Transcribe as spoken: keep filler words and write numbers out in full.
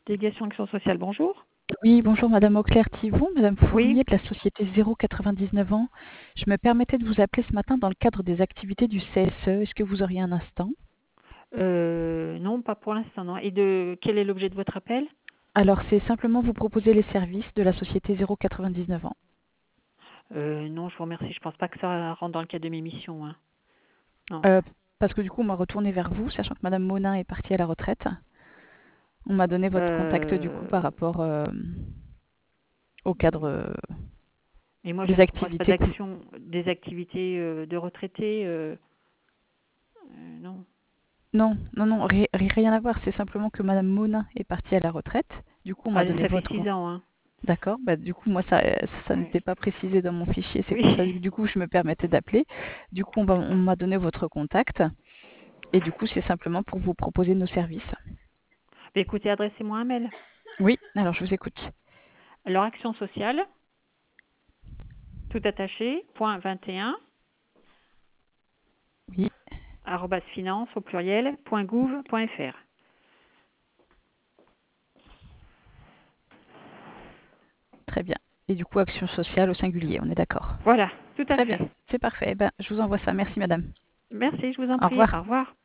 Délégation Action Sociale, bonjour. Oui, bonjour Madame Auclair-Thivon, Madame Oui, Fournier de la société zéro quatre-vingt-dix-neuf ans. Je me permettais de vous appeler ce matin dans le cadre des activités du C S E. Est-ce que vous auriez un instant? euh, non, pas pour l'instant, non. Et de quel est l'objet de votre appel? Alors, c'est simplement vous proposer les services de la société zéro quatre-vingt-dix-neuf ans. euh, Non, je vous remercie. Je pense pas que ça rentre dans le cadre de mes missions, hein. Non. Euh, Parce que du coup, on m'a retourné vers vous, sachant que Madame Monin est partie à la retraite. On m'a donné votre contact du coup par Euh, rapport euh, au cadre euh, et moi, je des ne propose pas activités. que vous- d'action, des activités euh, de retraités. Euh, euh, non. Non, non, non, ri- ri- rien à voir. C'est simplement que Madame Monin est partie à la retraite. Du coup, on m'a Ah, donné ça fait votre six contact. ans, hein. D'accord, bah, du coup, moi, ça, ça, ça Ouais. n'était pas précisé dans mon fichier, c'est Oui. pour ça que du coup, je me permettais d'appeler. Du coup, on va- on m'a donné votre contact, et du coup, c'est simplement pour vous proposer nos services. Mais écoutez, adressez-moi un mail. Oui, alors je vous écoute. Alors, action sociale, tout attaché, point vingt et un, Oui, arrobas finance au pluriel, point gouv, point fr. très bien. Et du coup, action sociale au singulier, on est d'accord. Voilà, tout à Très bien, fait. c'est parfait. Eh ben, je vous envoie ça. Merci, madame. Merci, je vous en Au prie. revoir. Au revoir.